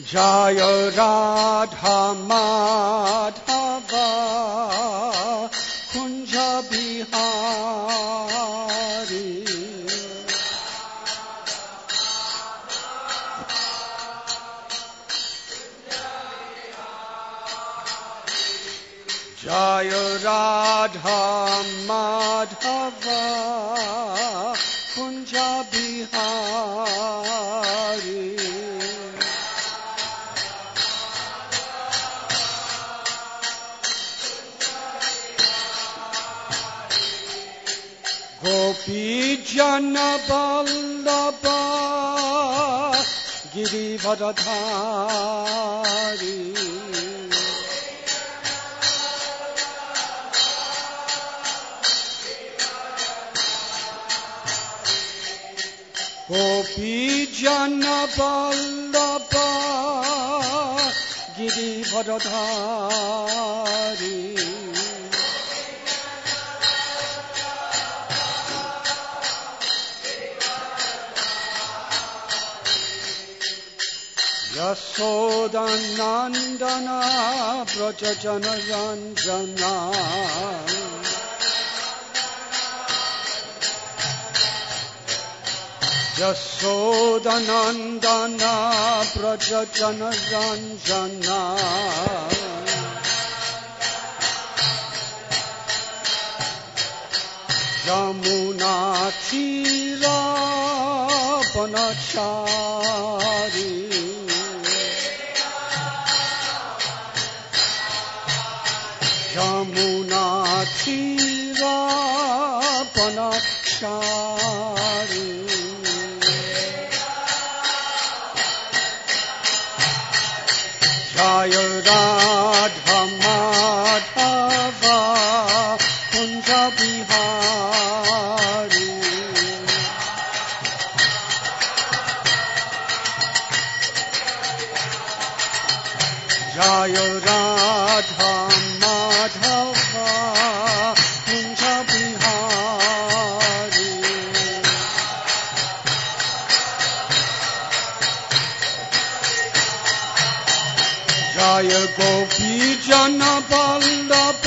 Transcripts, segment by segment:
जय राधा माधव कुंज बिहारी जय राधा माधव कुंज बिहारी गोपी जन वल्लभ गिरिवरधारी गोपी जन वल्लभ गिरिवरधारी यशोदानंदना व्रज जन रंजना यशोदानंदना व्रज जन रंजना यमुना तीर वनचारी यमुना तीर वनचारी जय राधा माधव कुंज बिहारी जय राधा माधव कुंज बिहारी जय गोपी जन वल्लभ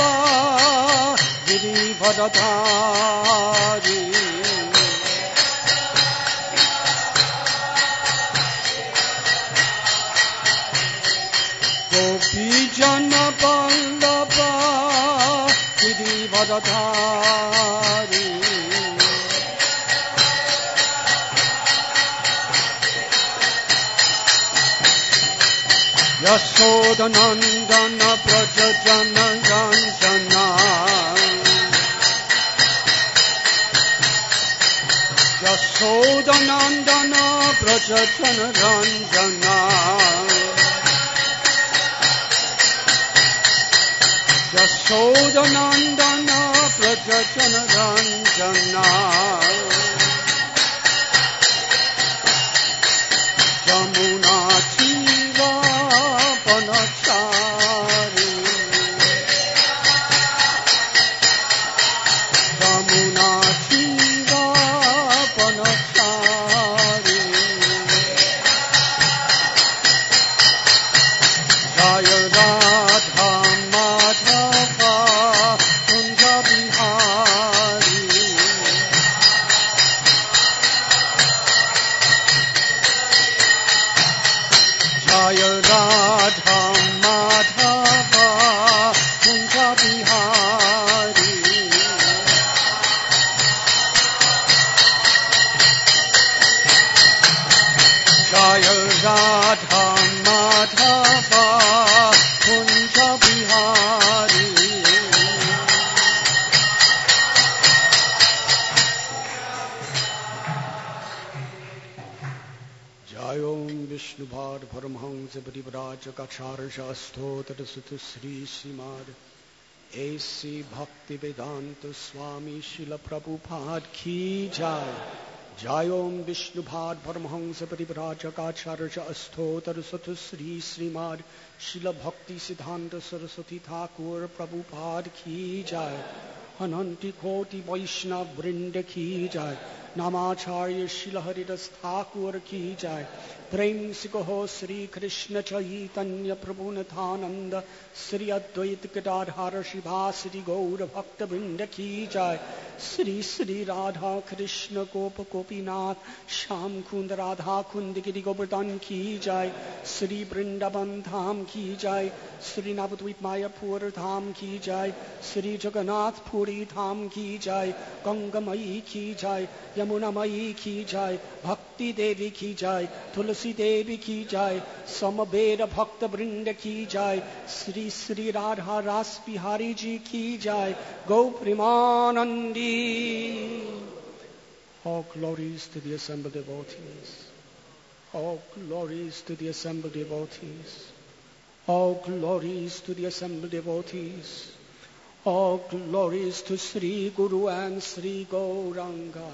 गिरिवरधारी गोपी जन वल्लभ गिरिवरधारी यशोदानंदन व्रज जन रंजना यशोदानंदन व्रज जन रंजना यशोदानंदन व्रज जन रंजना यमुना तीर वनचारी यमुना तीर वनचारी जय राधा माधव कुंज बिहारी जय राधा माधव कुंज बिहारी जय राधा माधव कुंज बिहारी जय ओम विष्णुपाद परमहंस परिव्राज कक्षार्षस्थोत्र सुत श्री श्रीमद ऐसी भक्ति वेदांत स्वामी शिल प्रभुपाद की जय। जय ओम विष्णुपाद परमहंस परिव्राज कक्षार्षस्थोत्र सुत श्री श्रीमद शिल भक्ति सिद्धांत सरस्वती ठाकुर प्रभुपाद की जय। अनंत कोटि वैष्णव वृंद की जय। नामाचार्य शिल हरिदास ठाकुर की जय। प्रेम से कहो श्री कृष्ण चैतन्य प्रभु नित्यानंद श्री अद्वैत गदाधर शिवासरि गौर भक्त वृंद की जय। श्री श्री राधा कृष्ण गोप गोपीनाथ श्याम कुंद राधा कुंद गिरि गोवर्धन की जय। श्री वृंदावन धाम की जय। श्री नवद्वीप मायापुर धाम की जय। श्री जगन्नाथ पुरी धाम की जय। गंगामयी की जय। यमुनामयी की जय। भक्ति देवी की जय। तुलसी देवी की जय। समवेद भक्त वृंद की जय। श्री श्री राधा रास बिहारी जी की जय। गौ Premanandi. All glories to the assembled devotees. All glories to the assembled devotees. All glories to the assembled devotees. All glories to Sri Guru and Sri Gauranga.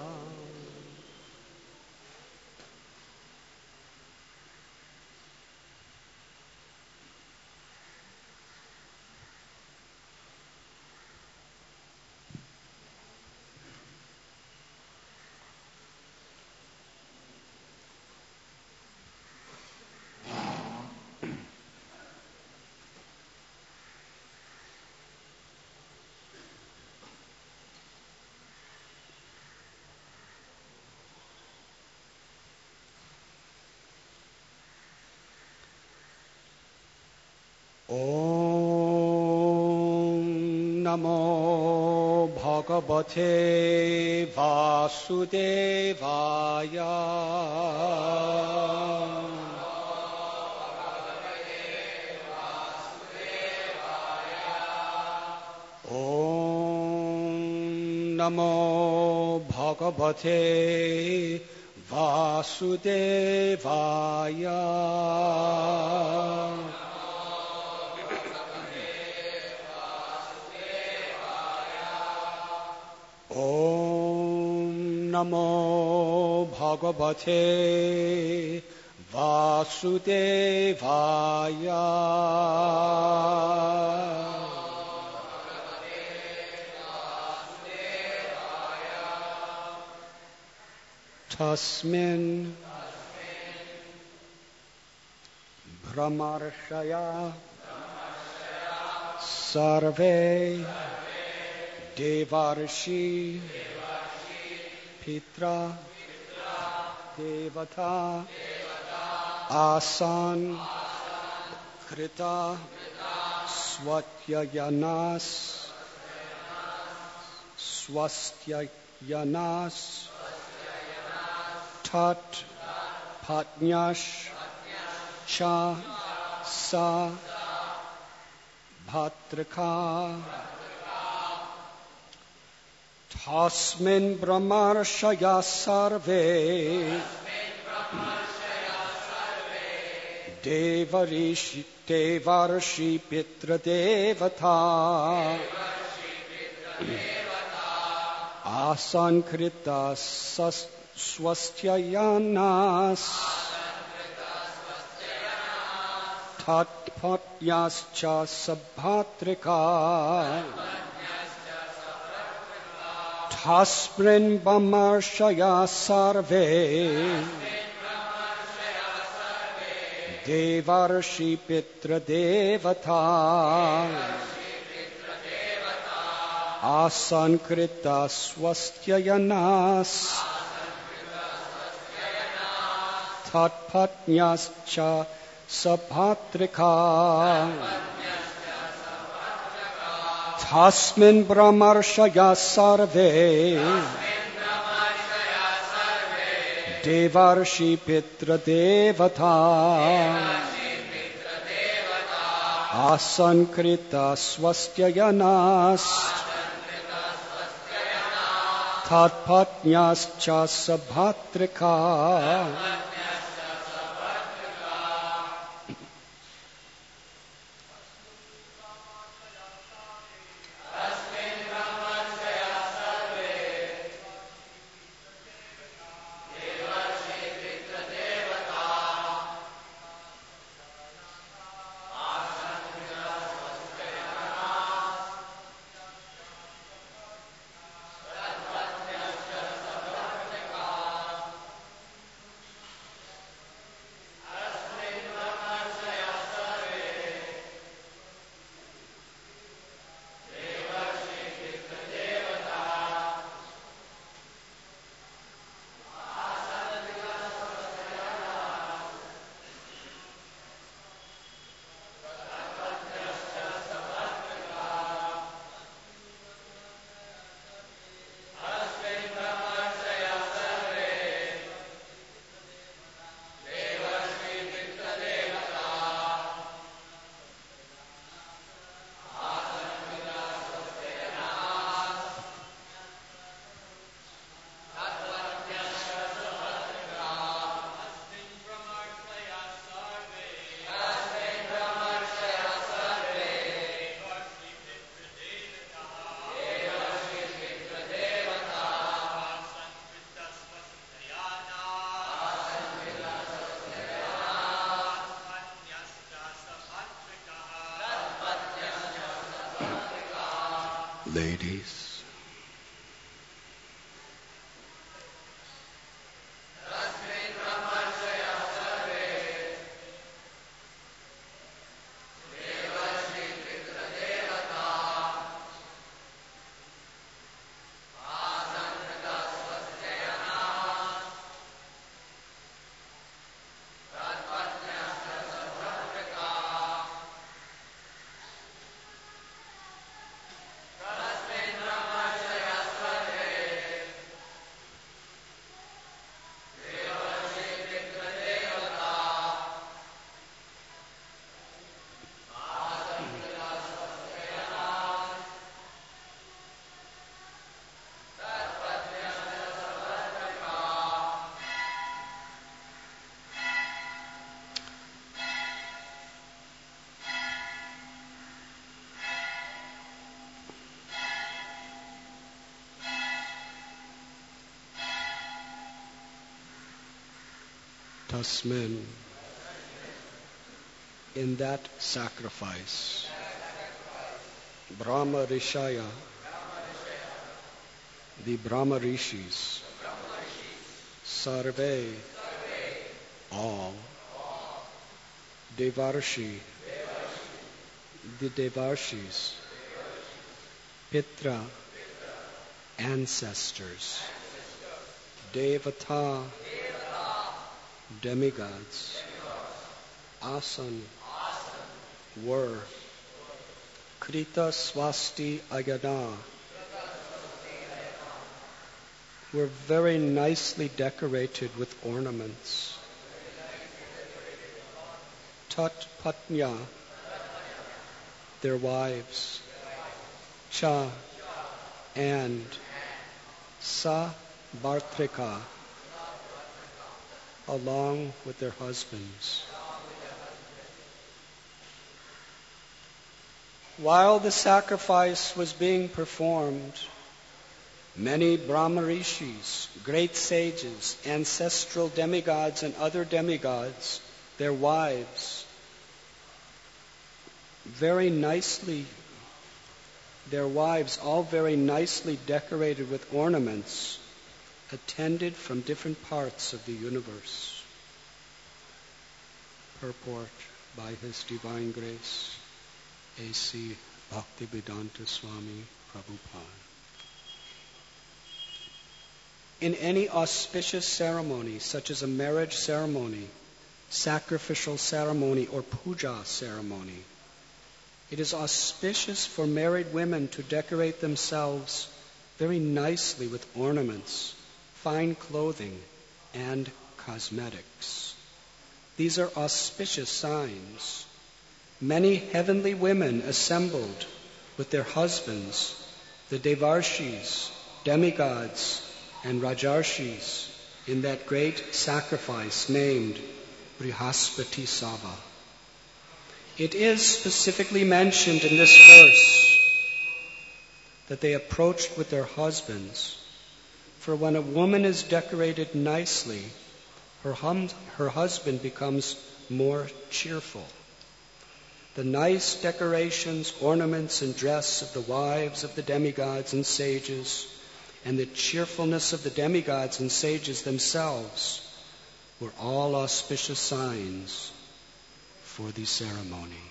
नमो भगवते वासुदेवाय। नमो भगवते वासुदेवाय। नमो भगवते वासुदेवाय। तस्मिन् ब्रह्मर्षयः सर्वे देवर्षि पित्रा देवता आसन कृता स्वस्त्ययनस् स्वस्त्ययनस् तत् पत्न्यश् च सा भद्रका। तस्मिन् ब्रह्मर्षयः सर्वे देवर्षि पितृदेवता आसन् कृता स्वस्त्ययनस् तत्पत्न्यश्च सभद्रका। तस्मिन् ब्रह्मर्षयः सर्वे देवर्षि पितृदेवता आसन् कृता स्वस्त्ययनस् तत्पत्न्यश्च सभद्रका। तस्मिन् ब्रह्मर्षयः सर्वे देवर्षि पितृदेवता आसन् कृता स्वस्त्ययनस् तत्पत्न्यश्च सभद्रका। Ladies. Tasmin, in that sacrifice, Brahma Rishaya, the Brahma Rishis, Sarve, all, Devarshi, the Devarshis, Pitra, ancestors, Devata, demigods, Asan, were, Krita Swasti Agada, were very nicely decorated with ornaments. Tat Patnya, their wives, Cha, and Sa Bhartrika, along with their husbands. While the sacrifice was being performed, many Brahma Rishis, great sages, ancestral demigods and other demigods, their wives, all very nicely decorated with ornaments, attended from different parts of the universe. Purport by His Divine Grace, A.C. Bhaktivedanta Swami Prabhupada. In any auspicious ceremony, such as a marriage ceremony, sacrificial ceremony, or puja ceremony, it is auspicious for married women to decorate themselves very nicely with ornaments, fine clothing, and cosmetics. These are auspicious signs. Many heavenly women assembled with their husbands, the Devarshis, demigods, and Rajarshis, in that great sacrifice named Brihaspati Sabha. It is specifically mentioned in this verse that they approached with their husbands. For when a woman is decorated nicely, her husband becomes more cheerful. The nice decorations, ornaments, and dress of the wives of the demigods and sages, and the cheerfulness of the demigods and sages themselves, were all auspicious signs for the ceremony.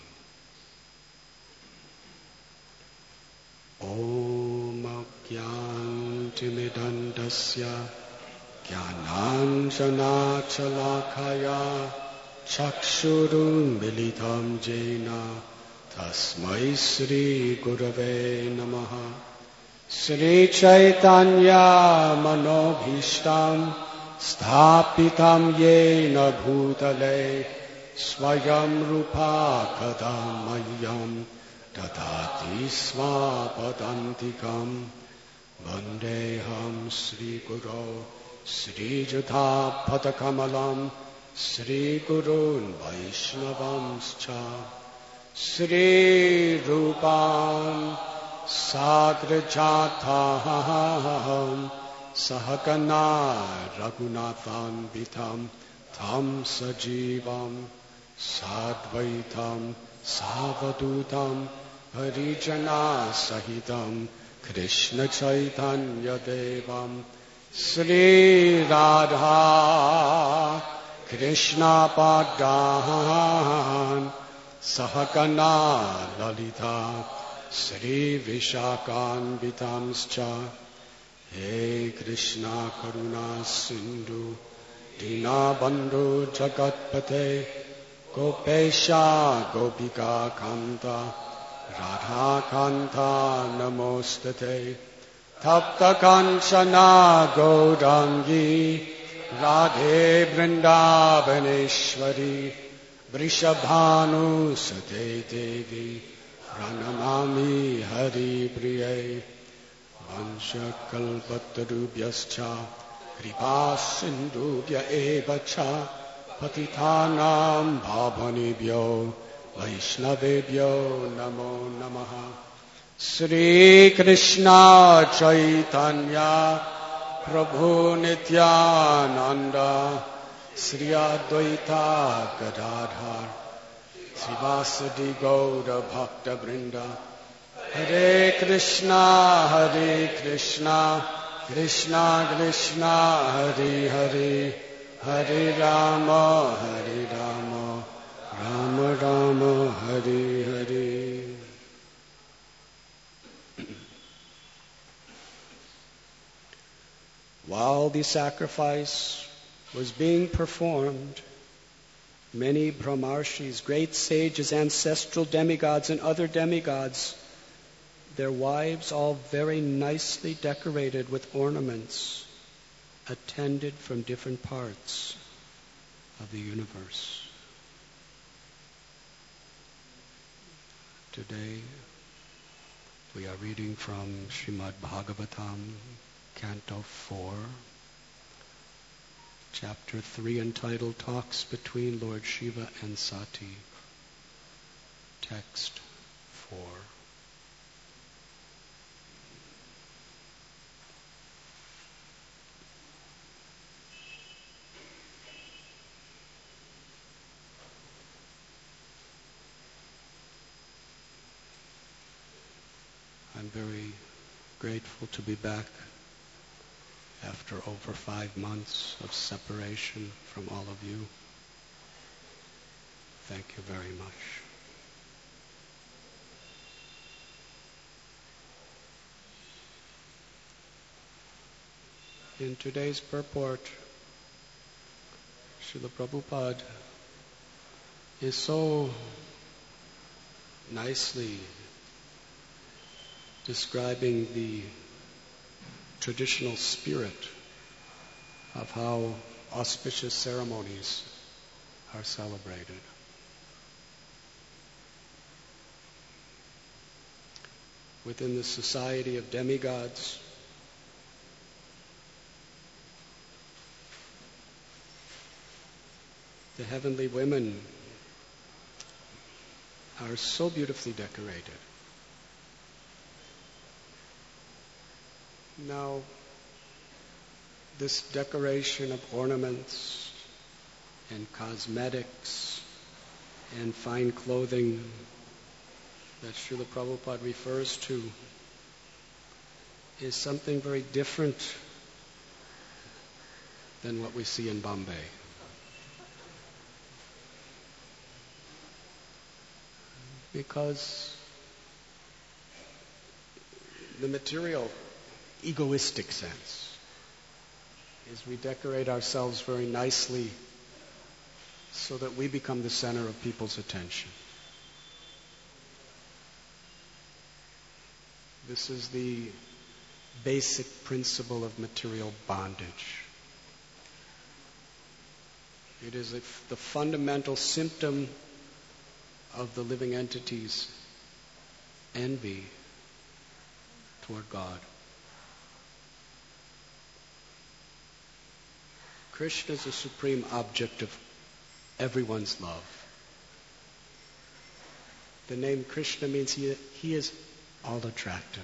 Om Agyantimidandasya Jnananjana Chalakaya Chakshurun Militam Jena Tasmai Sri Gurave Namaha Sri Chaitanya Manobhishtam Sthapitam Yena Bhutale Swayam Rupa Kadamayam Dadati Svapadantikam Vandeham Sri Guru Sri Jatha Padakamalam Sri Gurun Vaishnavamscha Sri Rupam Sagrajathaham Sahagana Raghunathan Vitam Tam Sajivam Sadvaitam Savadutam Harijana Sahitam Krishna Chaitanya Devam Sri Radha Krishna Padan Sahakana Lalita Sri Vishakan Vitamscha He Krishna Karuna Sindhu Dina Bandhu Jagatpate Gopesha Gopika Kanta Radha Kanta Namostate Tapta Kanchana Gaurangi Radhe Vrindavaneshwari Vrishabhanu Sate Devi Pranamami Hari Priye Vanshakalpatarubhyascha Kripa Sindhubhya Evacha Patitanam Bhavanebhyo Vaishnavebhyo Namo Namaha Sri Krishna Chaitanya Prabhu Nityananda Sri Advaita Gadadhar Srivasadi Gaura Bhakta Vrinda Hare Krishna Krishna Krishna Hare Hare Hare Rama Rama Rama Hare Hare. While the sacrifice was being performed, many brahmarshis, great sages, ancestral demigods, and other demigods, their wives all very nicely decorated with ornaments, attended from different parts of the universe. Today, we are reading from Srimad Bhagavatam, Canto 4, Chapter 3, entitled Talks Between Lord Shiva and Sati. Text 4. I'm very grateful to be back after over 5 months of separation from all of you. Thank you very much. In today's purport, Srila Prabhupada is so nicely describing the traditional spirit of how auspicious ceremonies are celebrated. Within the society of demigods, the heavenly women are so beautifully decorated. Now, this decoration of ornaments and cosmetics and fine clothing that Srila Prabhupada refers to is something very different than what we see in Bombay. Because the material egoistic sense is we decorate ourselves very nicely so that we become the center of people's attention. This is the basic principle of material bondage. It is the fundamental symptom of the living entity's envy toward God. Krishna is the supreme object of everyone's love. The name Krishna means he is all attractive.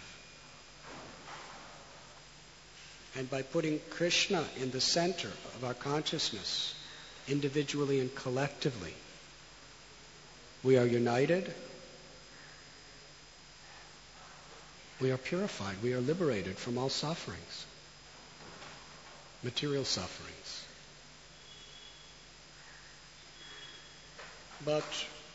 And by putting Krishna in the center of our consciousness, individually and collectively, we are united, we are purified, we are liberated from all sufferings, material sufferings. But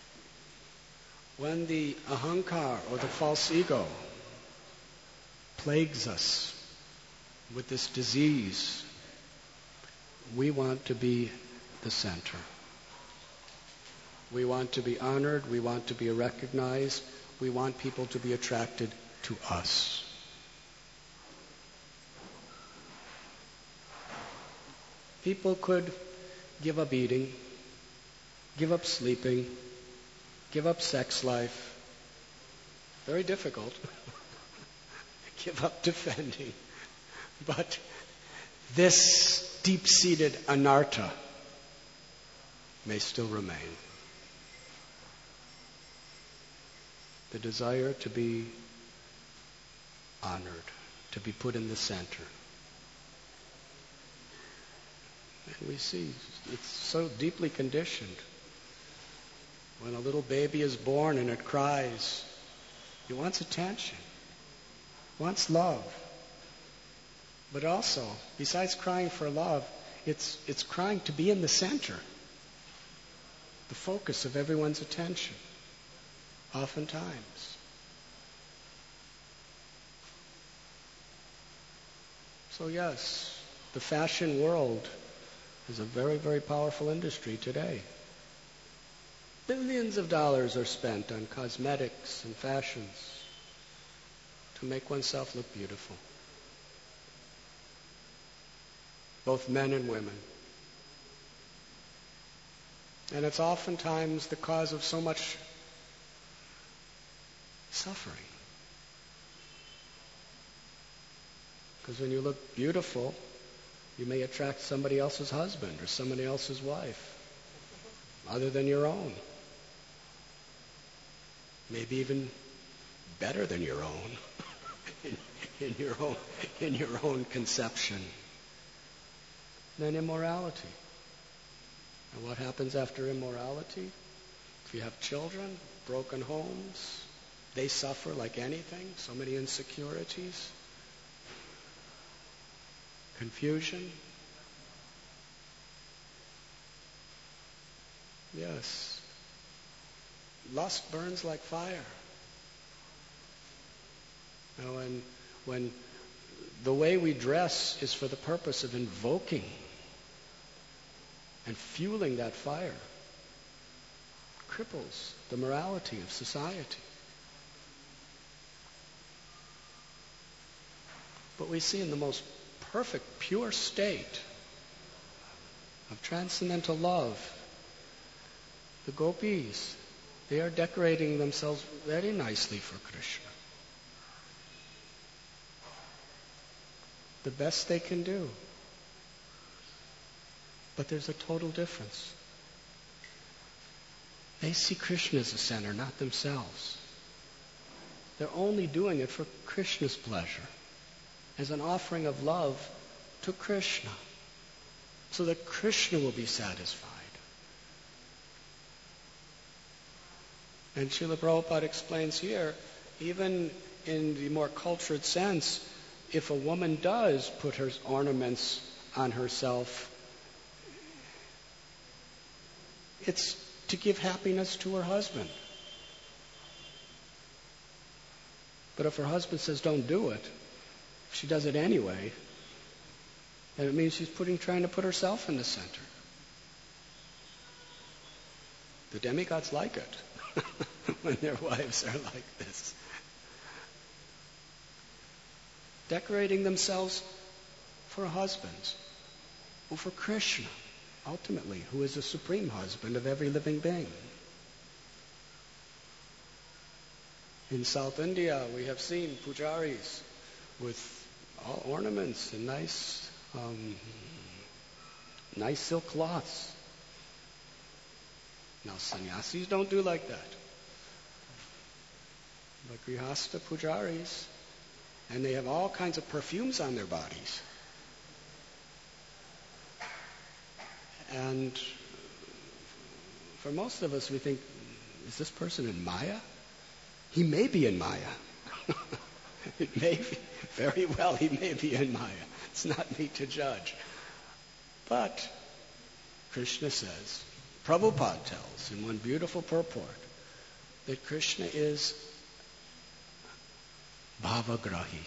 when the ahankar, or the false ego, plagues us with this disease, we want to be the center. We want to be honored, we want to be recognized, we want people to be attracted to us. People could give up eating, give up sleeping, give up sex life. Very difficult. Give up defending. But this deep-seated anartha may still remain. The desire to be honored, to be put in the center. And we see it's so deeply conditioned. When a little baby is born and it cries, it wants attention, wants love. But also, besides crying for love, it's crying to be in the center, the focus of everyone's attention, oftentimes. So yes, the fashion world is a very, very powerful industry today. Billions of dollars are spent on cosmetics and fashions to make oneself look beautiful. Both men and women. And it's oftentimes the cause of so much suffering. Because when you look beautiful, you may attract somebody else's husband or somebody else's wife, other than your own. Maybe even better than your own, in your own conception. Then immorality. And what happens after immorality? If you have children, broken homes, they suffer like anything, so many insecurities, confusion. Yes. Lust burns like fire. Now, when the way we dress is for the purpose of invoking and fueling that fire, cripples the morality of society. But we see in the most perfect, pure state of transcendental love, the gopis, they are decorating themselves very nicely for Krishna. The best they can do. But there's a total difference. They see Krishna as the center, not themselves. They're only doing it for Krishna's pleasure, as an offering of love to Krishna, so that Krishna will be satisfied. And Srila Prabhupada explains here, even in the more cultured sense, if a woman does put her ornaments on herself, it's to give happiness to her husband. But if her husband says don't do it, if she does it anyway, then it means she's trying to put herself in the center. The demigods like it when their wives are like this. Decorating themselves for husbands, or for Krishna, ultimately, who is the supreme husband of every living being. In South India, we have seen pujaris with all ornaments and nice silk cloths. Now, sannyasis don't do like that. But grihasta pujaris, and they have all kinds of perfumes on their bodies. And for most of us, we think, is this person in Maya? He may be in Maya. It may be, very well, he may be in Maya. It's not me to judge. But Krishna says, Prabhupada tells in one beautiful purport, that Krishna is bhavagrahi.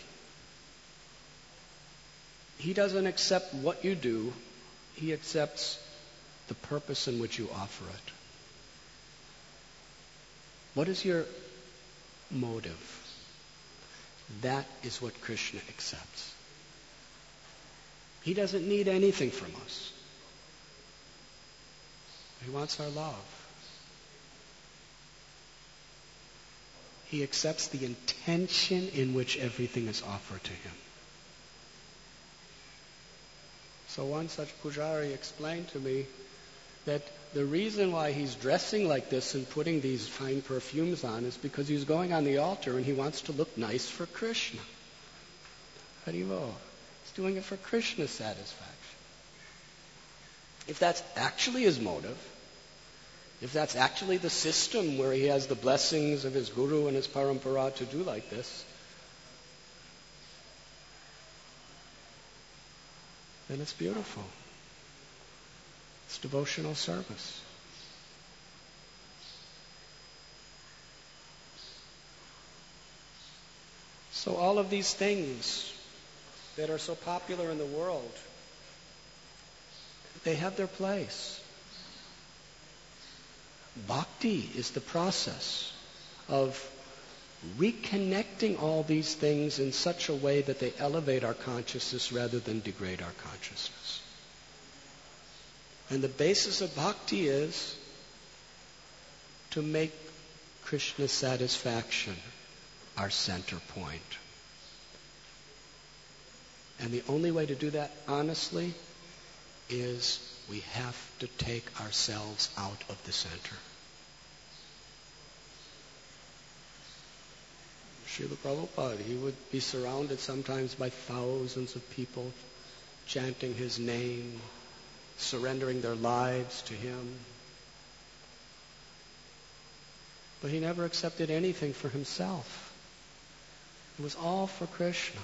He doesn't accept what you do, he accepts the purpose in which you offer it. What is your motive? That is what Krishna accepts. He doesn't need anything from us. He wants our love. He accepts the intention in which everything is offered to him. So one such pujari explained to me that the reason why he's dressing like this and putting these fine perfumes on is because he's going on the altar and he wants to look nice for Krishna. Haribol. He's doing it for Krishna's satisfaction. If that's actually his motive, if that's actually the system where he has the blessings of his guru and his parampara to do like this, then it's beautiful. It's devotional service. So all of these things that are so popular in the world, they have their place. Bhakti is the process of reconnecting all these things in such a way that they elevate our consciousness rather than degrade our consciousness. And the basis of bhakti is to make Krishna's satisfaction our center point. And the only way to do that honestly is we have to take ourselves out of the center. Srila Prabhupada, he would be surrounded sometimes by thousands of people chanting his name, surrendering their lives to him. But he never accepted anything for himself. It was all for Krishna.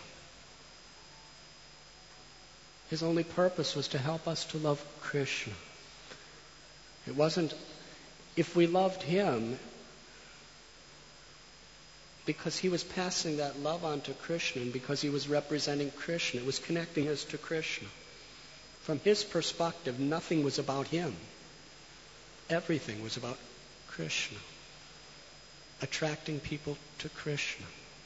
His only purpose was to help us to love Krishna. It wasn't, if we loved him, because he was passing that love on to Krishna, and because he was representing Krishna, it was connecting us to Krishna. From his perspective, nothing was about him. Everything was about Krishna. Attracting people to Krishna.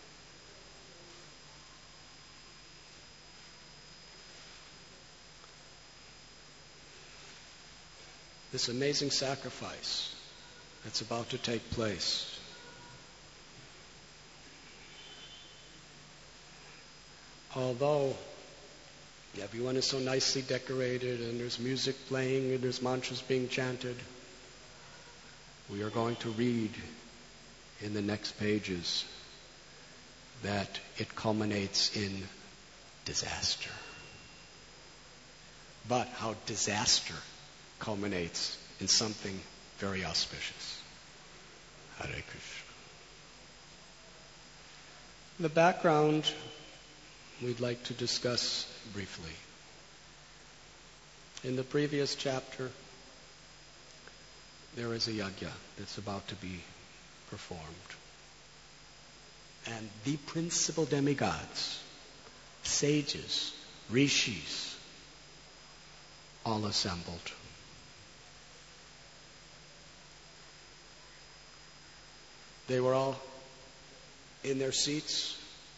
This amazing sacrifice that's about to take place. Although everyone is so nicely decorated and there's music playing and there's mantras being chanted, we are going to read in the next pages that it culminates in disaster. But how disaster culminates in something very auspicious. Hare Krishna. The background we'd like to discuss briefly. In the previous chapter, there is a yajna that's about to be performed. And the principal demigods, sages, rishis, all assembled. They were all in their seats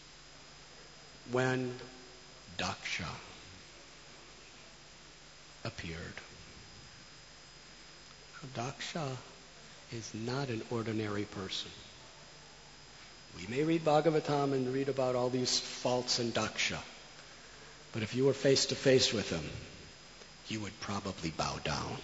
when Daksha appeared. Daksha is not an ordinary person. We may read Bhagavatam and read about all these faults in Daksha, but if you were face to face with him, you would probably bow down.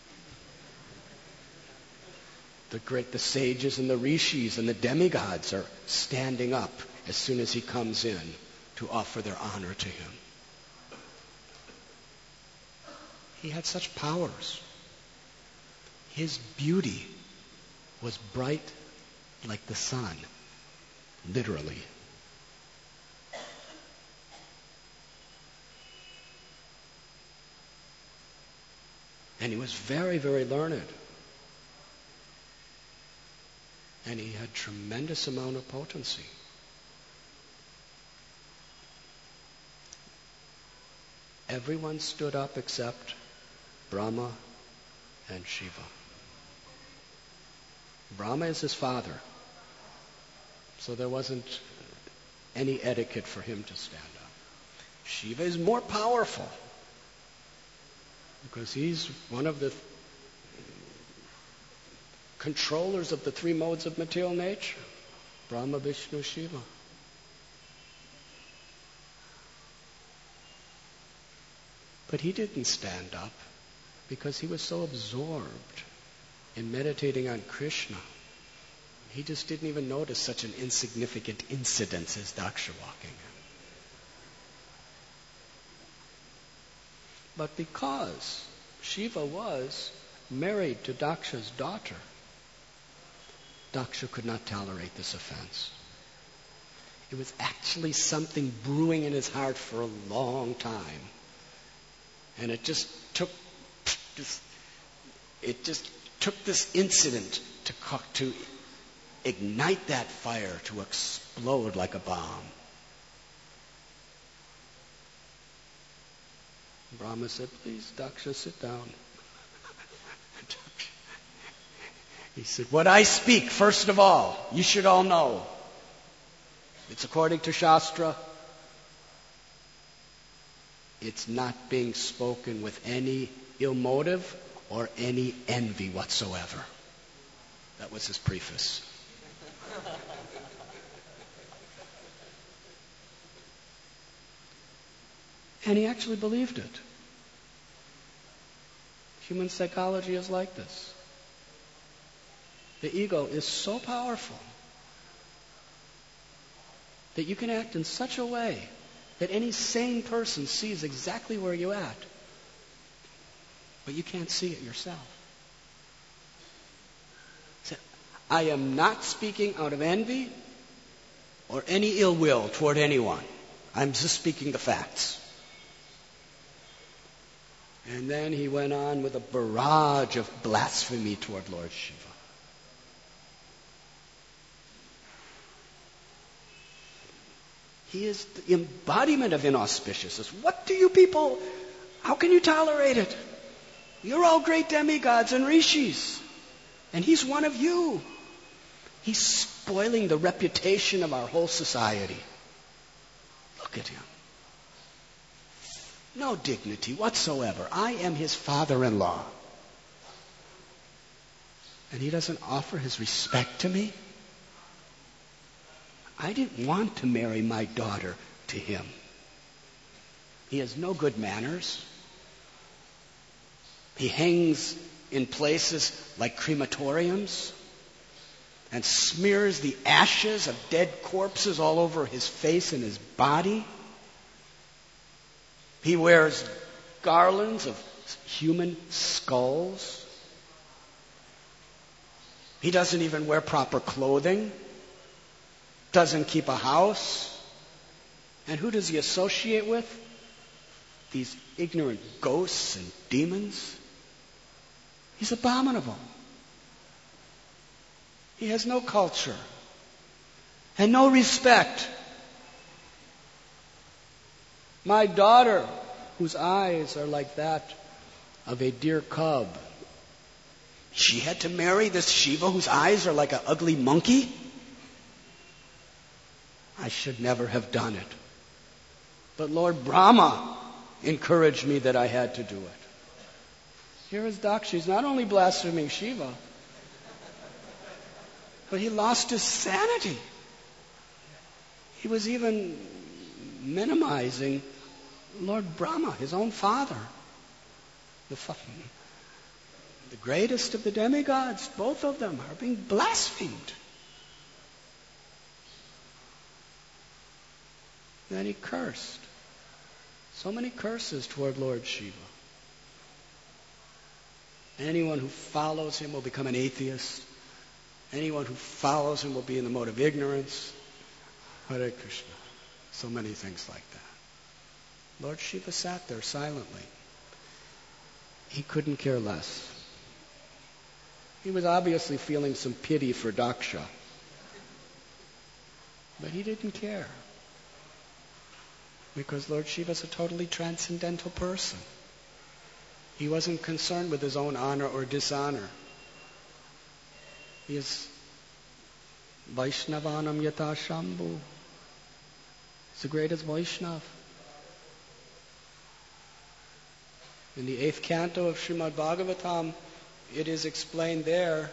The sages and the rishis and the demigods are standing up as soon as he comes in to offer their honor to him. He had such powers. His beauty was bright like the sun, literally. And he was very, very learned. And he had tremendous amount of potency. Everyone stood up except Brahma and Shiva. Brahma is his father, so there wasn't any etiquette for him to stand up. Shiva is more powerful because he's one of the controllers of the three modes of material nature. Brahma, Vishnu, Shiva. But he didn't stand up because he was so absorbed in meditating on Krishna. He just didn't even notice such an insignificant incident as Daksha walking in. But because Shiva was married to Daksha's daughter, Daksha could not tolerate this offense. It was actually something brewing in his heart for a long time. And it just took this incident to ignite that fire, to explode like a bomb. Brahma said, "Please, Daksha, sit down." He said, "What I speak, first of all, you should all know. It's according to Shastra. It's not being spoken with any ill motive or any envy whatsoever." That was his preface. And he actually believed it. Human psychology is like this. The ego is so powerful that you can act in such a way that any sane person sees exactly where you're at, but you can't see it yourself. So, I am not speaking out of envy or any ill will toward anyone. I'm just speaking the facts. And then he went on with a barrage of blasphemy toward Lord Shiva. He is the embodiment of inauspiciousness. What do you people, how can you tolerate it? You're all great demigods and rishis, and he's one of you. He's spoiling the reputation of our whole society. Look at him. No dignity whatsoever. I am his father-in-law. And he doesn't offer his respect to me? I didn't want to marry my daughter to him. He has no good manners. He hangs in places like crematoriums and smears the ashes of dead corpses all over his face and his body. He wears garlands of human skulls. He doesn't even wear proper clothing. Doesn't keep a house. And who does he associate with? These ignorant ghosts and demons. He's abominable. He has no culture and no respect. My daughter, whose eyes are like that of a deer cub, she had to marry this Shiva whose eyes are like an ugly monkey? I should never have done it. But Lord Brahma encouraged me that I had to do it. Here is Daksha. He's not only blaspheming Shiva, but he lost his sanity. He was even minimizing Lord Brahma, his own father. The greatest of the demigods, both of them are being blasphemed. Then he cursed. So many curses toward Lord Shiva. Anyone who follows him will become an atheist. Anyone who follows him will be in the mode of ignorance. Hare Krishna. So many things like that. Lord Shiva sat there silently. He couldn't care less. He was obviously feeling some pity for Daksha. But he didn't care. Because Lord Shiva is a totally transcendental person. He wasn't concerned with his own honor or dishonor. He is Vaishnavanam Yata Shambhu. He's the greatest Vaishnav. In the 8th canto of Srimad Bhagavatam, it is explained there,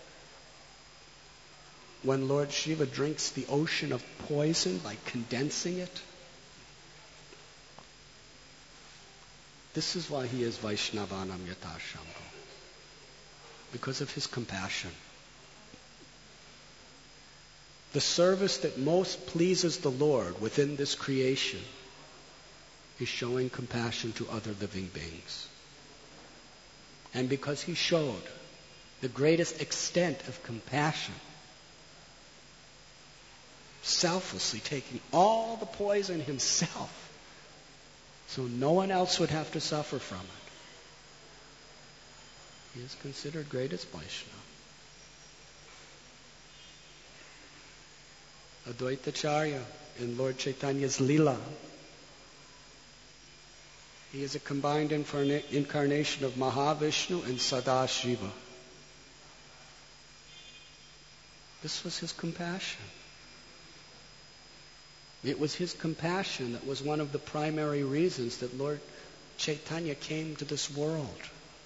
when Lord Shiva drinks the ocean of poison by condensing it. This is why he is Vaishnavanam Yata Shambhu. Because of his compassion. The service that most pleases the Lord within this creation is showing compassion to other living beings. And because he showed the greatest extent of compassion, selflessly taking all the poison himself, so no one else would have to suffer from it, he is considered greatest Vaishnava. Advaitacharya in Lord Chaitanya's Leela, he is a combined incarnation of Mahavishnu and Sadashiva. This was his compassion. It was his compassion that was one of the primary reasons that Lord Chaitanya came to this world.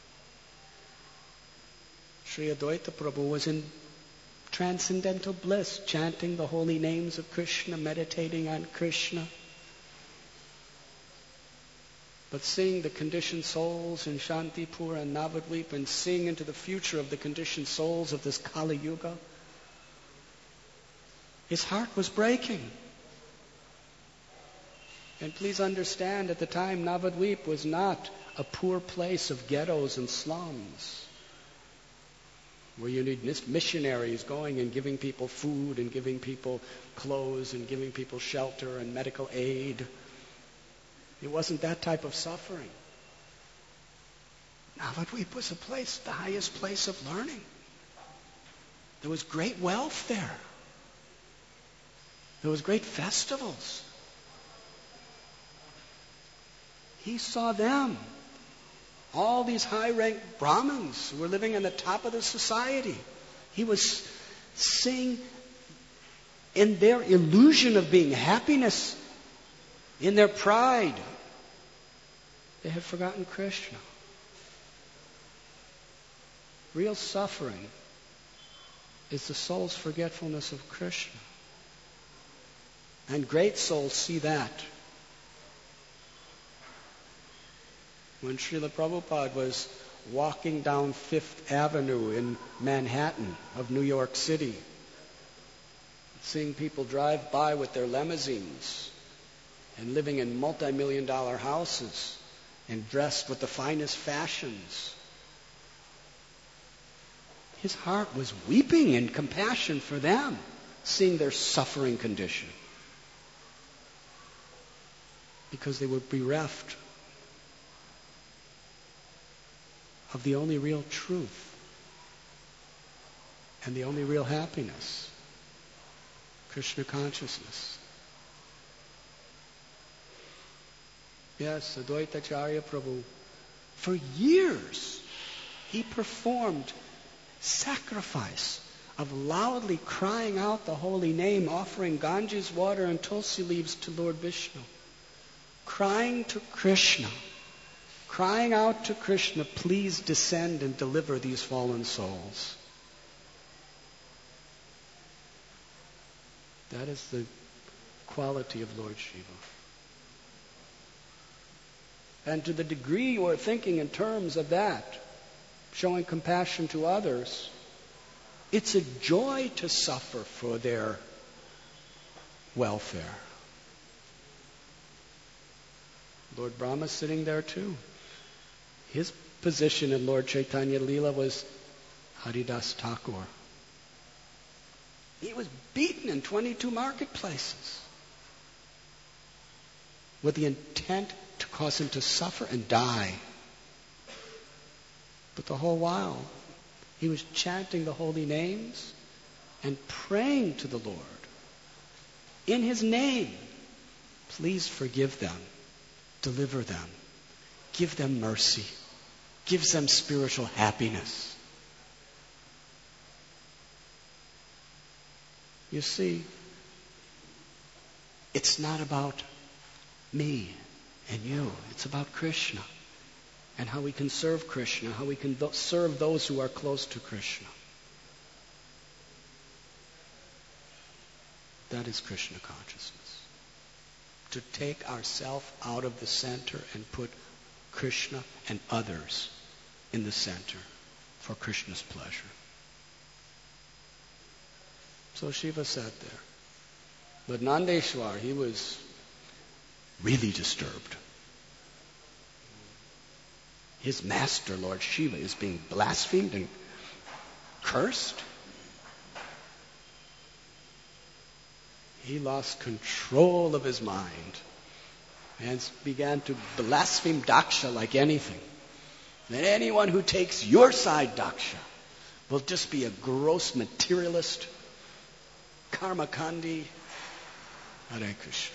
Sri Advaita Prabhu was in transcendental bliss, chanting the holy names of Krishna, meditating on Krishna. But seeing the conditioned souls in Shantipur and Navadvip and seeing into the future of the conditioned souls of this Kali Yuga, his heart was breaking. And please understand, at the time, Navadvip was not a poor place of ghettos and slums, where you need missionaries going and giving people food and giving people clothes and giving people shelter and medical aid. It wasn't that type of suffering. Navadvip was a place, the highest place of learning. There was great wealth there. There was great festivals. He saw them, all these high-ranked Brahmins who were living in the top of the society. He was seeing in their illusion of being happiness, in their pride, they had forgotten Krishna. Real suffering is the soul's forgetfulness of Krishna. And great souls see that. When Srila Prabhupada was walking down Fifth Avenue in Manhattan of New York City, seeing people drive by with their limousines and living in multi-million-dollar houses and dressed with the finest fashions, his heart was weeping in compassion for them, seeing their suffering condition, because they were bereft of the only real truth and the only real happiness, Krishna consciousness. Yes, Advaitacharya Prabhu, for years, he performed sacrifice of loudly crying out the holy name, offering Ganges water and tulsi leaves to Lord Vishnu, crying to Krishna, crying out to Krishna, please descend and deliver these fallen souls. That is the quality of Lord Shiva. And to the degree you are thinking in terms of that, showing compassion to others, it's a joy to suffer for their welfare. Lord Brahma sitting there too. His position in Lord Chaitanya Leela was Haridas Thakur. He was beaten in 22 marketplaces with the intent to cause him to suffer and die. But the whole while, he was chanting the holy names and praying to the Lord in his name. Please forgive them, deliver them, give them mercy, give them spiritual happiness. You see, it's not about me and you. It's about Krishna and how we can serve Krishna, how we can serve those who are close to Krishna. That is Krishna consciousness. To take ourself out of the center and put Krishna and others in the center for Krishna's pleasure. So Shiva sat there. But Nandeshwar, he was really disturbed. His master, Lord Shiva, is being blasphemed and cursed. He lost control of his mind and began to blaspheme Daksha like anything. That anyone who takes your side, Daksha, will just be a gross materialist, karmakandi. Hare Krishna.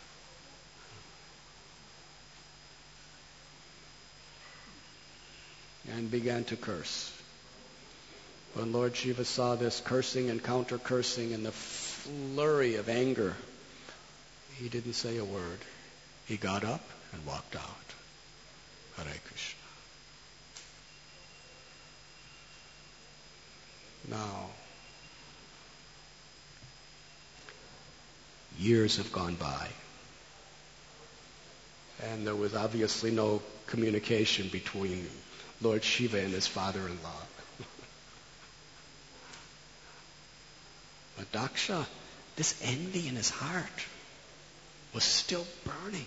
And began to curse. When Lord Shiva saw this cursing and counter-cursing and the flurry of anger, he didn't say a word. He got up and walked out. Hare Krishna. Now, years have gone by. And there was obviously no communication between Lord Shiva and his father-in-law. But Daksha, this envy in his heart was still burning.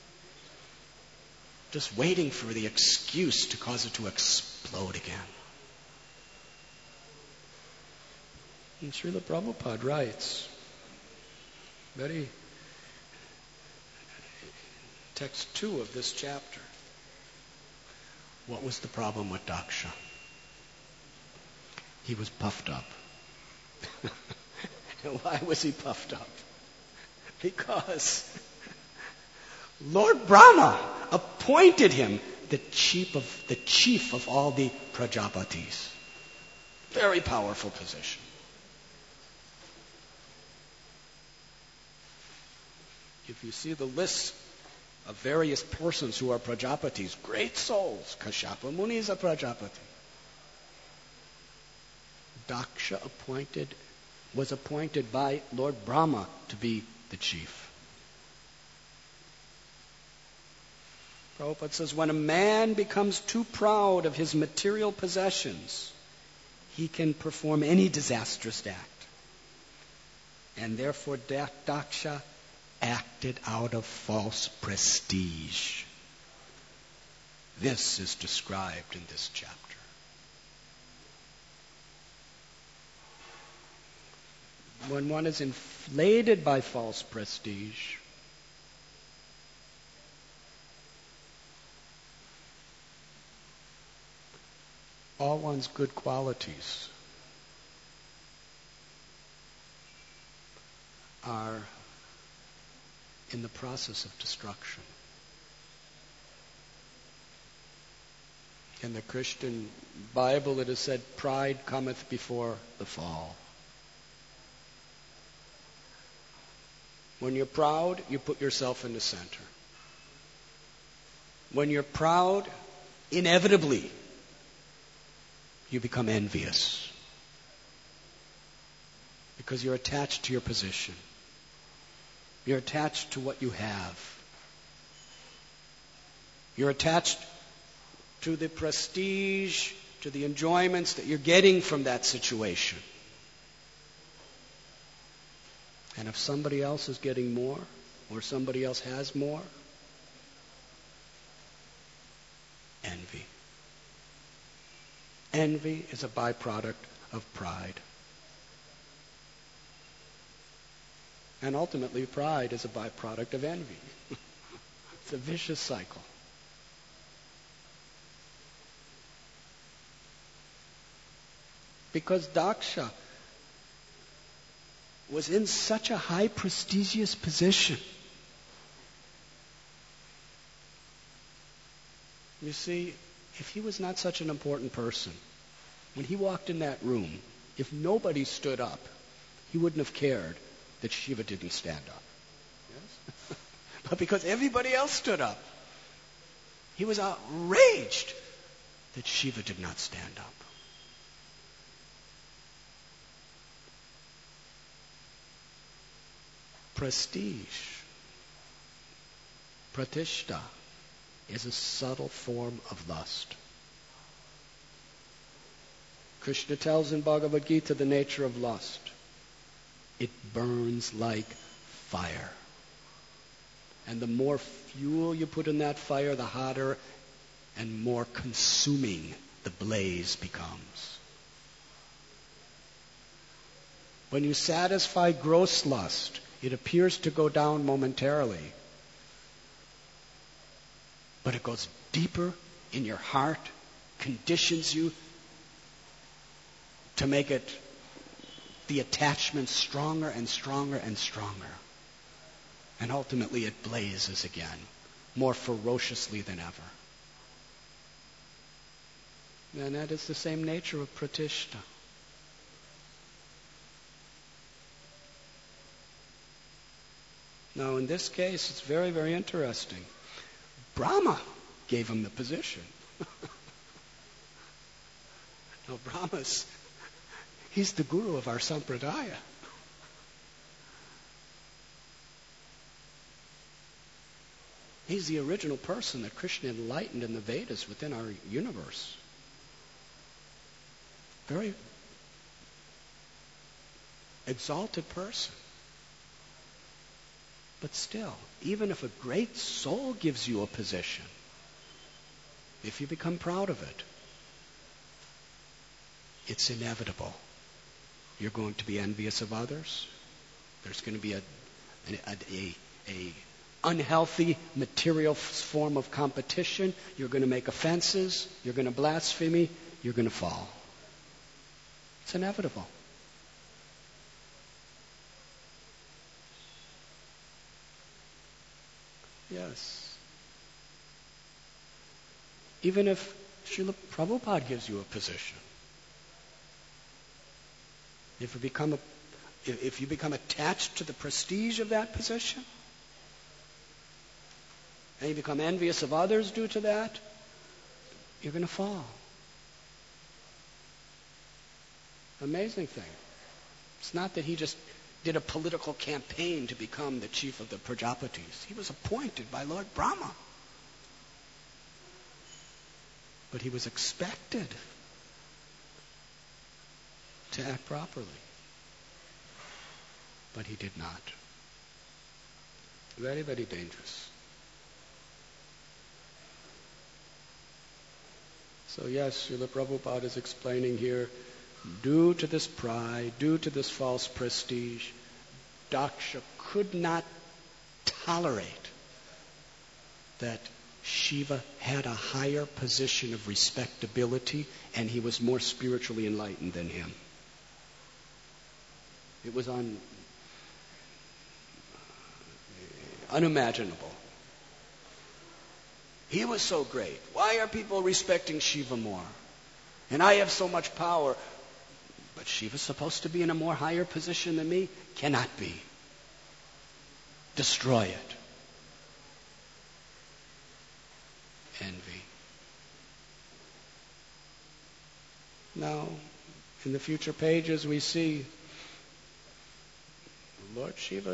Just waiting for the excuse to cause it to explode again. And Srila Prabhupada writes, text 2 of this chapter. What was the problem with Daksha? He was puffed up. And why was he puffed up? Because Lord Brahma appointed him the chief of all the Prajapatis. Very powerful position. If you see the list of various persons who are Prajapatis, great souls, Kashyapa Muni is a Prajapati. Daksha was appointed by Lord Brahma to be the chief. Prabhupada says, when a man becomes too proud of his material possessions, he can perform any disastrous act. And therefore Daksha acted out of false prestige. This is described in this chapter. When one is inflated by false prestige, all one's good qualities are in the process of destruction. In the Christian Bible it is said, pride cometh before the fall. When you're proud, you put yourself in the center. When you're proud, inevitably, you become envious. Because you're attached to your position. You're attached to what you have. You're attached to the prestige, to the enjoyments that you're getting from that situation. And if somebody else is getting more, or somebody else has more, envy. Envy is a byproduct of pride. And ultimately, pride is a byproduct of envy. It's a vicious cycle. Because Daksha was in such a high prestigious position. You see, if he was not such an important person, when he walked in that room, if nobody stood up, he wouldn't have cared that Shiva didn't stand up. Yes? But because everybody else stood up, he was outraged that Shiva did not stand up. Prestige, pratishta, is a subtle form of lust. Krishna tells in Bhagavad Gita the nature of lust. It burns like fire. And the more fuel you put in that fire, the hotter and more consuming the blaze becomes. When you satisfy gross lust, it appears to go down momentarily. But it goes deeper in your heart, conditions you to make it, the attachment stronger and stronger and stronger. And ultimately it blazes again, more ferociously than ever. And that is the same nature of pratishta. Now in this case, it's very, very interesting. Brahma gave him the position. Now Brahma's, he's the guru of our sampradaya. He's the original person that Krishna enlightened in the Vedas within our universe. Very exalted person. But still, even if a great soul gives you a position, if you become proud of it, it's inevitable. You're going to be envious of others. There's going to be a unhealthy material form of competition. You're going to make offenses. You're going to blaspheme. You're going to fall. It's inevitable. Yes. Even if Srila Prabhupada gives you a position, if you become attached to the prestige of that position, and you become envious of others due to that, you're going to fall. Amazing thing. It's not that he just did a political campaign to become the chief of the Prajapatis. He was appointed by Lord Brahma. But he was expected to act properly. But he did not. Very, very dangerous. So yes, Srila Prabhupada is explaining here, due to this pride, due to this false prestige, Daksha could not tolerate that Shiva had a higher position of respectability and he was more spiritually enlightened than him. It was unimaginable. He was so great. Why are people respecting Shiva more? And I have so much power. But Shiva's supposed to be in a more higher position than me? Cannot be. Destroy it. Envy. Now, in the future pages we see Lord Shiva,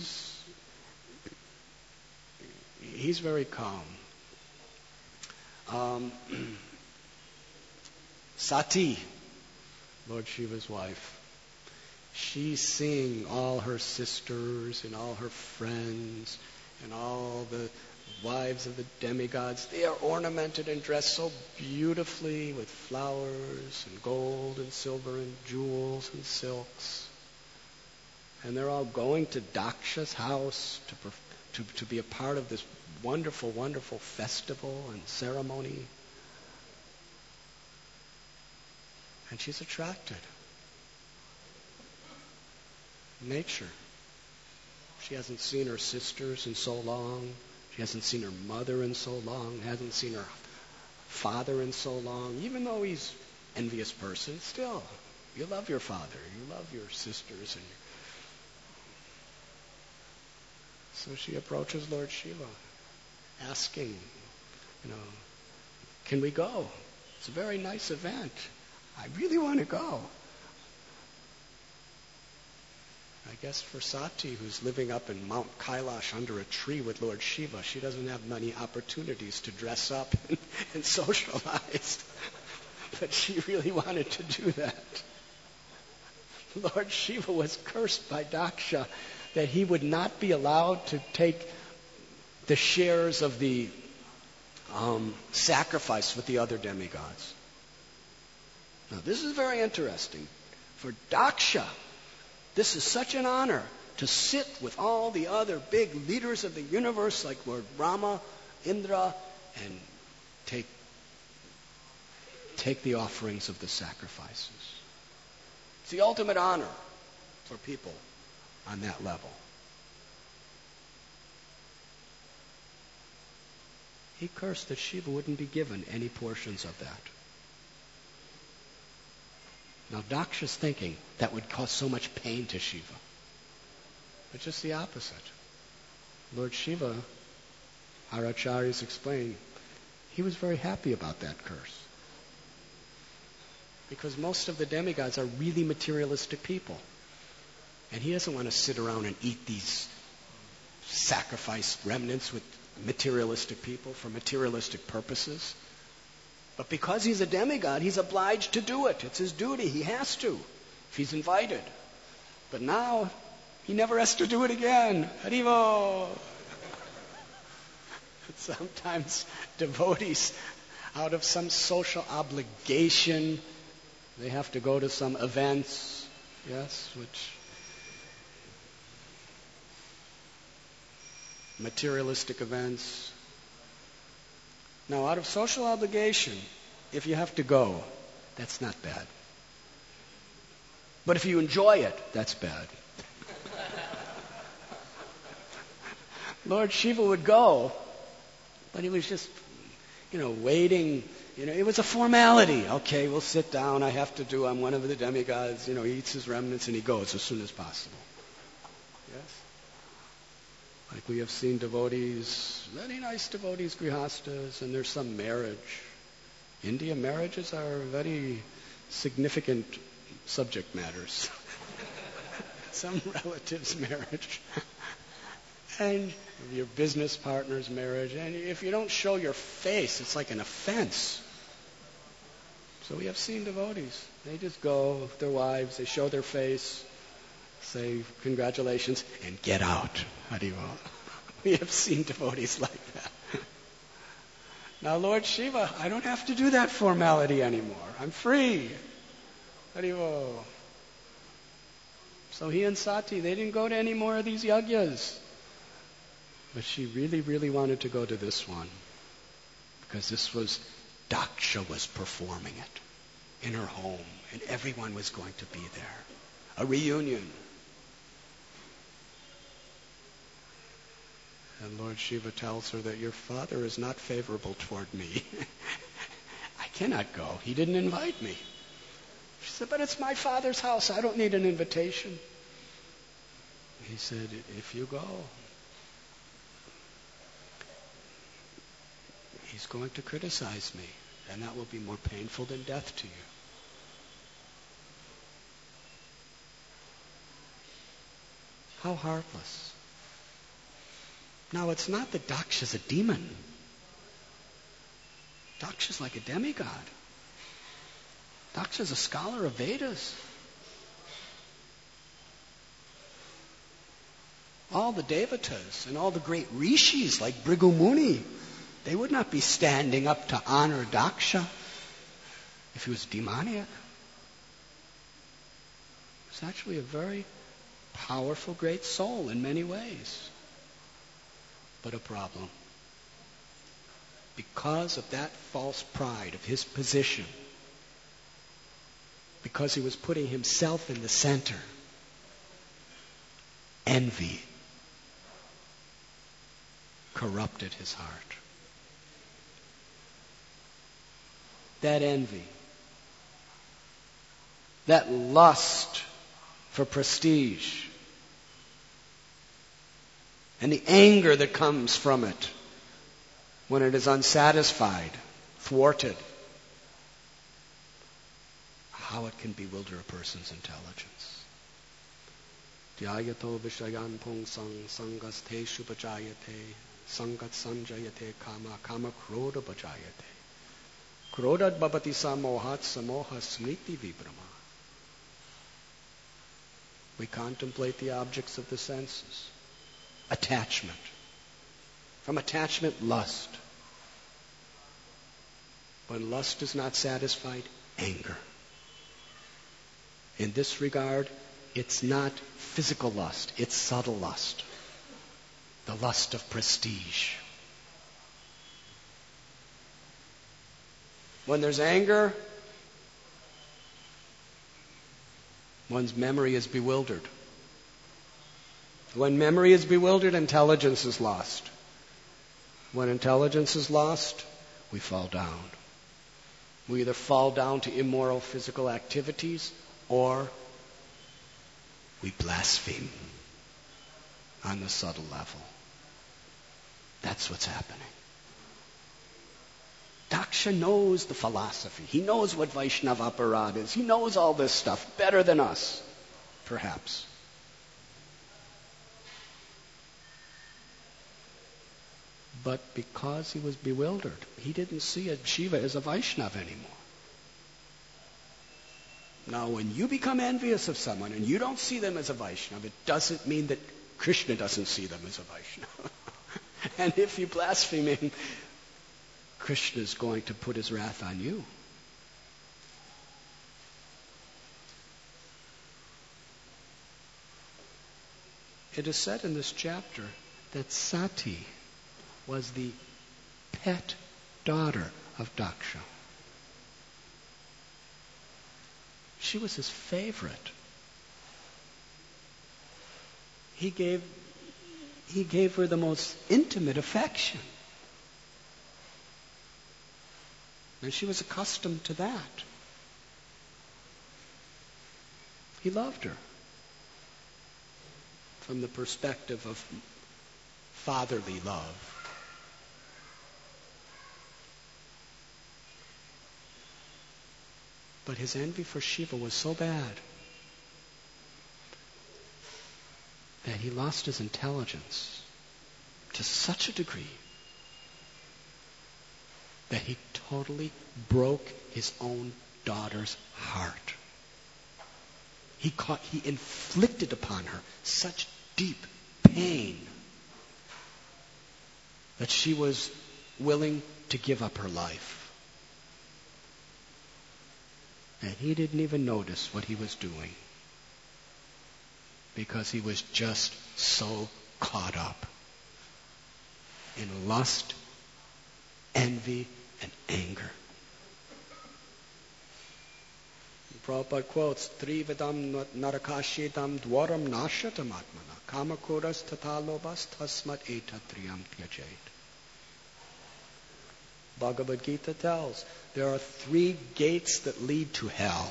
he's very calm. Sati, Lord Shiva's wife, she's seeing all her sisters and all her friends and all the wives of the demigods. They are ornamented and dressed so beautifully with flowers and gold and silver and jewels and silks. And they're all going to Daksha's house to be a part of this wonderful, wonderful festival and ceremony. And she's attracted. Nature. She hasn't seen her sisters in so long. She hasn't seen her mother in so long. Hasn't seen her father in so long. Even though he's an envious person, still, you love your father. You love your sisters. So she approaches Lord Shiva, asking, can we go? It's a very nice event. I really want to go. I guess for Sati, who's living up in Mount Kailash under a tree with Lord Shiva, she doesn't have many opportunities to dress up and socialize. But she really wanted to do that. Lord Shiva was cursed by Daksha that he would not be allowed to take the shares of the sacrifice with the other demigods. Now, this is very interesting. For Daksha, this is such an honor to sit with all the other big leaders of the universe like Lord Brahma, Indra, and take the offerings of the sacrifices. It's the ultimate honor for people on that level. He cursed that Shiva wouldn't be given any portions of that. Now, Daksha's thinking that would cause so much pain to Shiva. But just the opposite. Lord Shiva, our acharyas explain, he was very happy about that curse. Because most of the demigods are really materialistic people. And he doesn't want to sit around and eat these sacrifice remnants with materialistic people for materialistic purposes. But because he's a demigod, he's obliged to do it. It's his duty. He has to, if he's invited. But now, he never has to do it again. Haribo! Sometimes devotees, out of some social obligation, they have to go to some events, yes, which materialistic events. Now, out of social obligation, if you have to go, that's not bad. But if you enjoy it, that's bad. Lord Shiva would go, but he was just, waiting. It was a formality. Okay, we'll sit down. I'm one of the demigods. He eats his remnants and he goes as soon as possible. Yes? Like we have seen devotees, very nice devotees, grihastas, and there's some marriage. India, marriages are very significant subject matters. Some relatives' marriage. And your business partner's marriage. And if you don't show your face, it's like an offense. So we have seen devotees. They just go with their wives, they show their face, say congratulations, and get out. Haribo. We have seen devotees like that. Now, Lord Shiva, I don't have to do that formality anymore. I'm free. Haribo. So he and Sati, they didn't go to any more of these yajnas. But she really, really wanted to go to this one. Because Daksha was performing it in her home. And everyone was going to be there. A reunion. And Lord Shiva tells her that your father is not favorable toward me. I cannot go. He didn't invite me. She said, but it's my father's house. I don't need an invitation. He said, if you go, he's going to criticize me, and that will be more painful than death to you. How heartless. Now, it's not that Daksha's a demon. Daksha's like a demigod. Daksha's a scholar of Vedas. All the devatas and all the great rishis like Bhrigu Muni, they would not be standing up to honor Daksha if he was demoniac. He's actually a very powerful, great soul in many ways. But a problem. Because of that false pride of his position, because he was putting himself in the center. Envy corrupted his heart. That envy, that lust for prestige, and the anger that comes from it when it is unsatisfied, thwarted, how it can bewilder a person's intelligence. Dhyayato vishayan pungsang sangasteshu bhajayate sangat sanjayate kama kama krodha bhajayate krodhat bhavati samohat samoha smriti vibrama. We contemplate the objects of the senses. Attachment. From attachment, lust. When lust is not satisfied, anger. In this regard, it's not physical lust, it's subtle lust. The lust of prestige. When there's anger, one's memory is bewildered. When memory is bewildered, intelligence is lost. When intelligence is lost, we fall down. We either fall down to immoral physical activities or we blaspheme on the subtle level. That's what's happening. Daksha knows the philosophy. He knows what Vaishnava aparad is. He knows all this stuff better than us, perhaps. But because he was bewildered, he didn't see Shiva as a Vaishnava anymore. Now, when you become envious of someone and you don't see them as a Vaishnava, it doesn't mean that Krishna doesn't see them as a Vaishnava. And if you blaspheme him, Krishna is going to put his wrath on you. It is said in this chapter that Sati was the pet daughter of Daksha. She was his favorite. He gave her the most intimate affection. And she was accustomed to that. He loved her from the perspective of fatherly love. But his envy for Shiva was so bad that he lost his intelligence to such a degree that he totally broke his own daughter's heart. He inflicted upon her such deep pain that she was willing to give up her life. And he didn't even notice what he was doing because he was just so caught up in lust, envy, and anger. Prabhupada quotes, Trividam narakashidam dwaram nashatam atmana kamakuras tatalobas tasmat etatriyam tyajait. Bhagavad Gita tells there are 3 gates that lead to hell.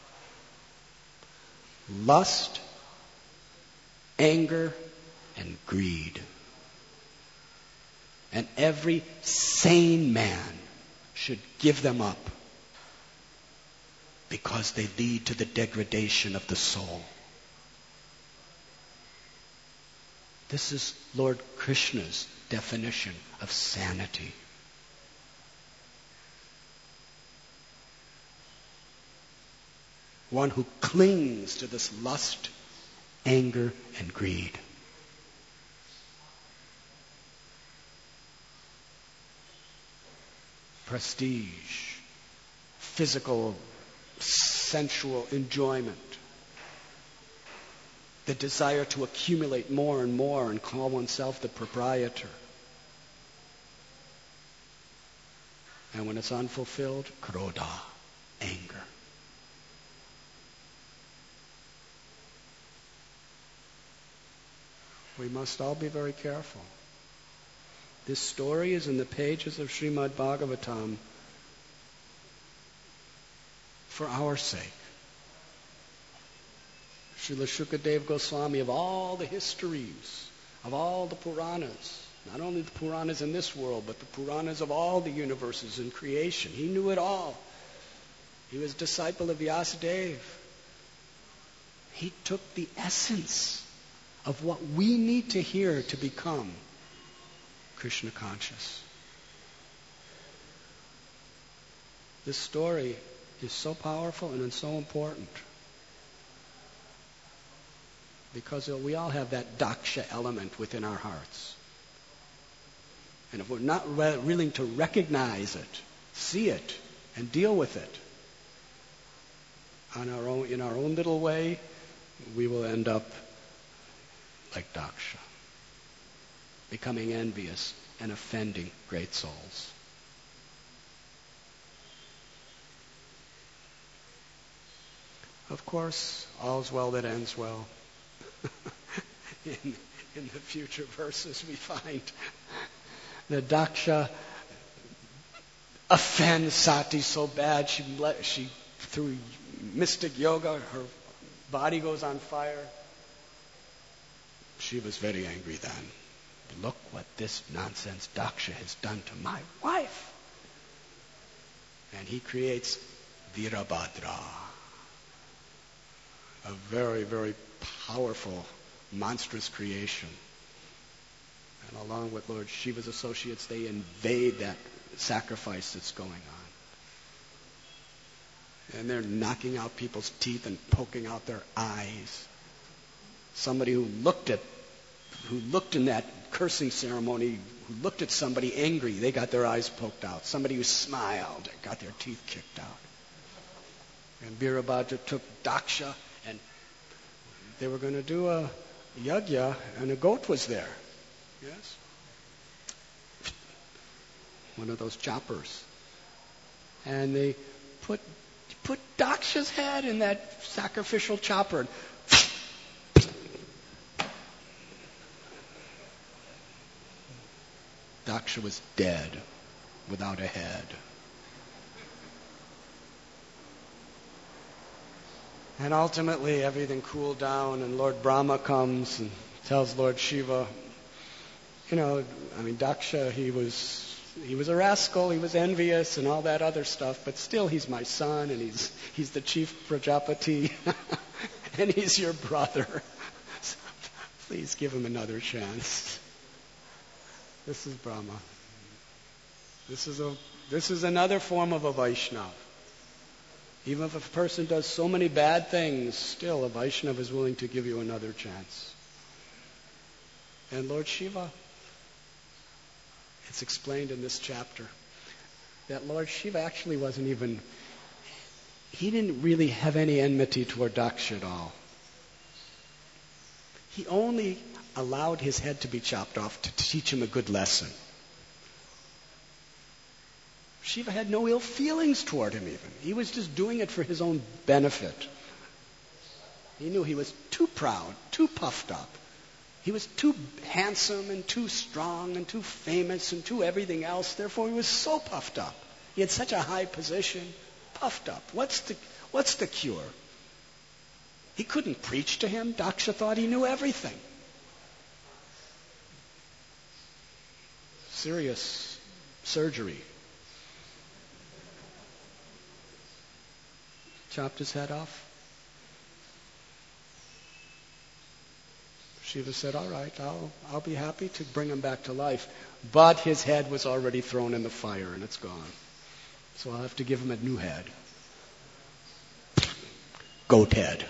Lust, anger, and greed. And every sane man should give them up because they lead to the degradation of the soul. This is Lord Krishna's definition of sanity. One who clings to this lust, anger, and greed. Prestige, physical, sensual enjoyment, the desire to accumulate more and more and call oneself the proprietor. And when it's unfulfilled, krodha, anger. We must all be very careful. This story is in the pages of Srimad Bhagavatam for our sake. Srila Shukadeva Goswami, of all the histories, of all the Puranas, not only the Puranas in this world, but the Puranas of all the universes in creation, he knew it all. He was a disciple of Vyasadeva. He took the essence of what we need to hear to become Krishna conscious. This story is so powerful and so important because we all have that daksha element within our hearts. And if we're not willing to recognize it, see it, and deal with it in our own little way, we will end up like Daksha, becoming envious and offending great souls. Of course, all's well that ends well. In the future verses we find that Daksha offends Sati so bad she through mystic yoga, her body goes on fire. She was very angry then. Look what this nonsense Daksha has done to my wife. And he creates Virabhadra, a very, very powerful, monstrous creation. And along with Lord Shiva's associates, they invade that sacrifice that's going on. And they're knocking out people's teeth and poking out their eyes. Somebody who looked in that cursing ceremony, who looked at somebody angry, they got their eyes poked out. Somebody who smiled got their teeth kicked out. And Virabhadra took Daksha, and they were going to do a yajna, and a goat was there. Yes? One of those choppers. And they put Daksha's head in that sacrificial chopper. Daksha was dead, without a head. And ultimately everything cooled down, and Lord Brahma comes and tells Lord Shiva, Daksha, he was a rascal, he was envious and all that other stuff, but still he's my son, and he's the chief Prajapati, and he's your brother. So please give him another chance. This is Brahma. This is another form of a Vaishnava. Even if a person does so many bad things, still a Vaishnava is willing to give you another chance. And Lord Shiva, it's explained in this chapter that Lord Shiva actually he didn't really have any enmity toward Daksha at all. He only allowed his head to be chopped off to teach him a good lesson. Shiva had no ill feelings toward him even. He was just doing it for his own benefit. He knew he was too proud, too puffed up. He was too handsome and too strong and too famous and too everything else. Therefore, he was so puffed up. He had such a high position, puffed up. What's the cure? He couldn't preach to him. Daksha thought he knew everything. Serious surgery. Chopped his head off. Shiva said, all right, I'll be happy to bring him back to life. But his head was already thrown in the fire and it's gone. So I'll have to give him a new head. Goat head.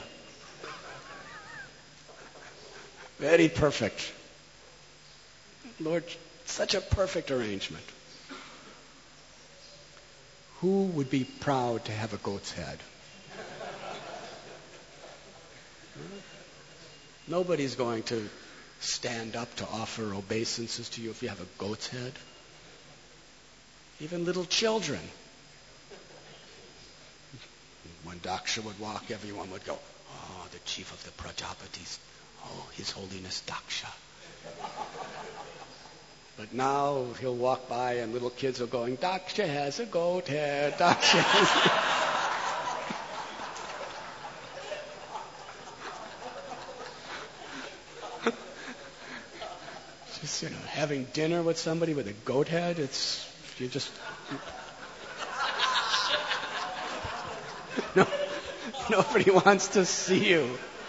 Very perfect. Lord, such a perfect arrangement. Who would be proud to have a goat's head? Nobody's going to stand up to offer obeisances to you if you have a goat's head. Even little children. When Daksha would walk, everyone would go, oh, the chief of the Prajapatis. Oh, His Holiness Daksha. But now he'll walk by and little kids are going, Daksha has a goat head, Daksha has just, having dinner with somebody with a goat head, you just... No, nobody wants to see you.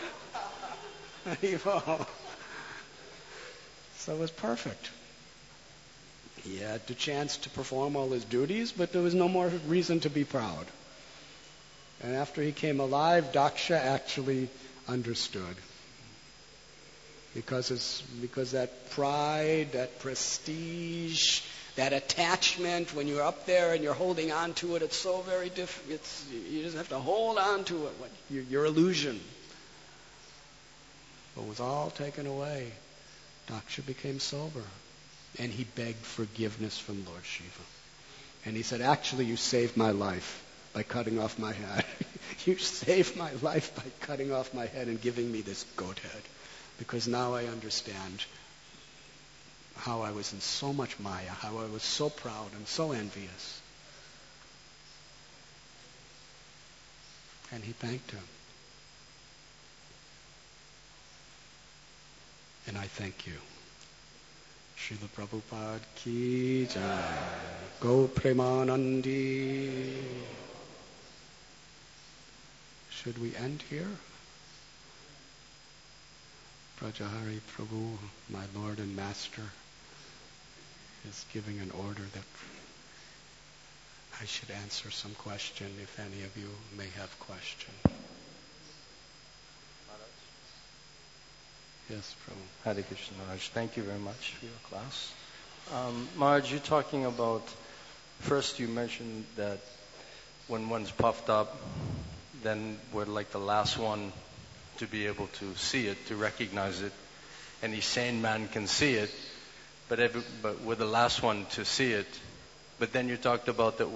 So it was perfect. He had the chance to perform all his duties, but there was no more reason to be proud. And after he came alive, Daksha actually understood. Because that pride, that prestige, that attachment, when you're up there and you're holding on to it, it's so very different. You just have to hold on to it, your illusion. But it was all taken away. Daksha became sober. And he begged forgiveness from Lord Shiva. And he said, actually, you saved my life by cutting off my head. You saved my life by cutting off my head and giving me this goat head. Because now I understand how I was in so much maya, how I was so proud and so envious. And he thanked him. And I thank you. Srila Prabhupada ki jai. Go Premanandi. Should we end here? Brajahari Prabhu, my Lord and Master, is giving an order that I should answer some question if any of you may have question. Yes, Prabhu. Hare Krishna, Maharaj. Thank you very much for your class. Maharaj, you're talking about, first you mentioned that when one's puffed up, then we're like the last one to be able to see it, to recognize it. Any sane man can see it, but we're the last one to see it. But then you talked about that